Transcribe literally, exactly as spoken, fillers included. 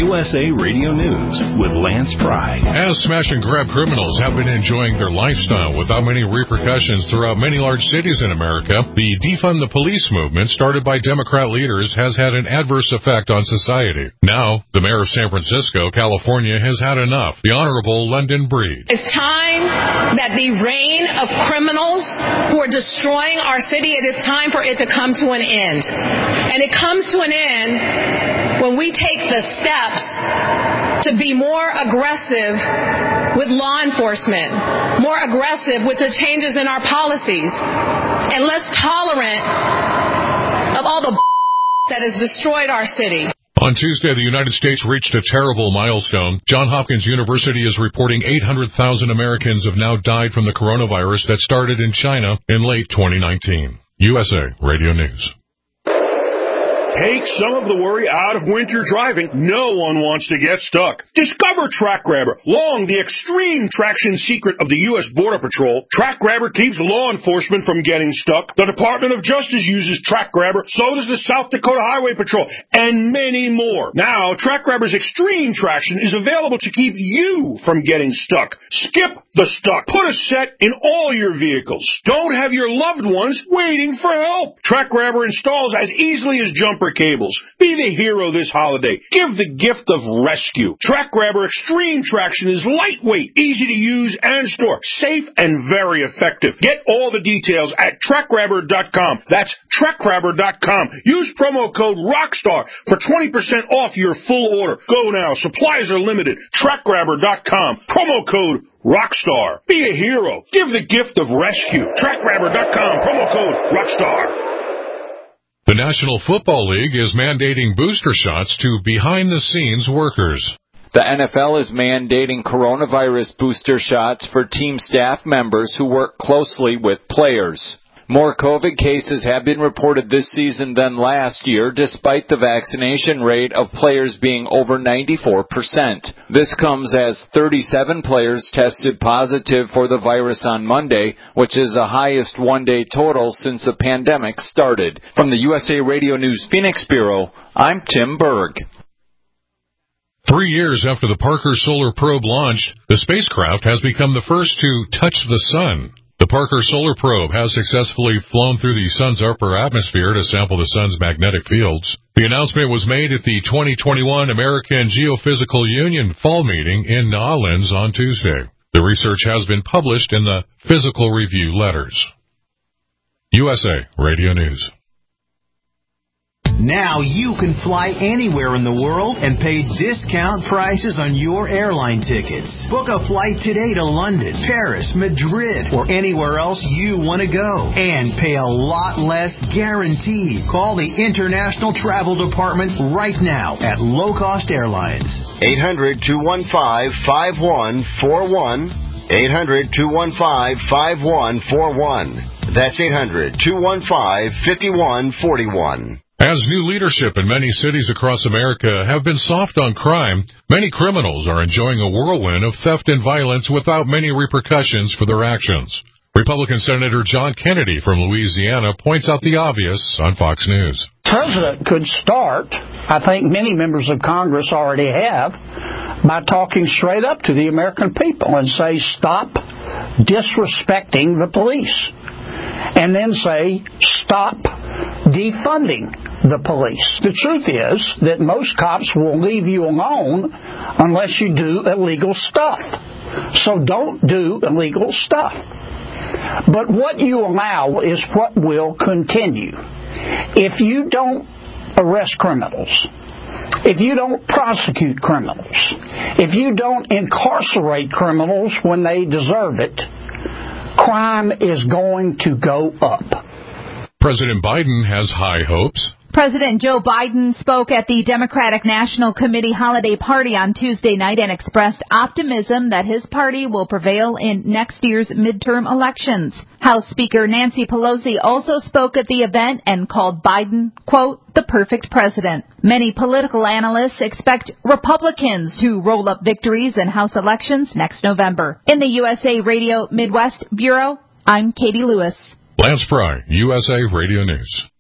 U S A Radio News with Lance Pry. As smash-and-grab criminals have been enjoying their lifestyle without many repercussions throughout many large cities in America, the Defund the Police movement started by Democrat leaders has had an adverse effect on society. Now, the mayor of San Francisco, California, has had enough. The Honorable London Breed. It's time that the reign of criminals who are destroying our city, it is time for it to come to an end. And it comes to an end when we take the steps to be more aggressive with law enforcement, more aggressive with the changes in our policies, and less tolerant of all the that has destroyed our city. On Tuesday, the United States reached a terrible milestone. Johns Hopkins University is reporting eight hundred thousand Americans have now died from the coronavirus that started in China in late twenty nineteen. U S A Radio News. Take some of the worry out of winter driving. No one wants to get stuck. Discover Track Grabber, long the extreme traction secret of the U S Border Patrol. Track Grabber keeps law enforcement from getting stuck. The Department of Justice uses Track Grabber, so does the South Dakota Highway Patrol, and many more. Now, Track Grabber's extreme traction is available to keep you from getting stuck. Skip the stuck. Put a set in all your vehicles. Don't have your loved ones waiting for help. Track Grabber installs as easily as jumper cables. Be the hero this holiday. Give the gift of rescue. Track Grabber Extreme Traction is lightweight, easy to use and store, safe and very effective. Get all the details at track grabber dot com. That's track grabber dot com. Use promo code ROCKSTAR for twenty percent off your full order. Go now. Supplies are limited. track grabber dot com. Promo code ROCKSTAR. Be a hero. Give the gift of rescue. track grabber dot com. Promo code ROCKSTAR. The National Football League is mandating booster shots to behind-the-scenes workers. The N F L is mandating coronavirus booster shots for team staff members who work closely with players. More COVID cases have been reported this season than last year, despite the vaccination rate of players being over ninety-four percent. This comes as thirty-seven players tested positive for the virus on Monday, which is the highest one-day total since the pandemic started. From the U S A Radio News Phoenix Bureau, I'm Tim Berg. Three years after the Parker Solar Probe launched, the spacecraft has become the first to touch the sun. The Parker Solar Probe has successfully flown through the sun's upper atmosphere to sample the sun's magnetic fields. The announcement was made at the twenty twenty-one American Geophysical Union Fall Meeting in New Orleans on Tuesday. The research has been published in the Physical Review Letters. U S A Radio News. Now you can fly anywhere in the world and pay discount prices on your airline tickets. Book a flight today to London, Paris, Madrid, or anywhere else you want to go. And pay a lot less guaranteed. Call the International Travel Department right now at Low Cost Airlines. eight hundred, two one five, five one four one. eight hundred, two one five, five one four one. That's eight hundred, two one five, five one four one. As new leadership in many cities across America have been soft on crime, many criminals are enjoying a whirlwind of theft and violence without many repercussions for their actions. Republican Senator John Kennedy from Louisiana points out the obvious on Fox News. The president could start, I think many members of Congress already have, by talking straight up to the American people and say, stop disrespecting the police. And then say, stop defunding the police. The truth is that most cops will leave you alone unless you do illegal stuff. So don't do illegal stuff. But what you allow is what will continue. If you don't arrest criminals, if you don't prosecute criminals, if you don't incarcerate criminals when they deserve it, crime is going to go up. President Biden has high hopes. President Joe Biden spoke at the Democratic National Committee holiday party on Tuesday night and expressed optimism that his party will prevail in next year's midterm elections. House Speaker Nancy Pelosi also spoke at the event and called Biden, quote, the perfect president. Many political analysts expect Republicans to roll up victories in House elections next November. In the U S A Radio Midwest Bureau, I'm Katie Lewis. Lance Pry, U S A Radio News.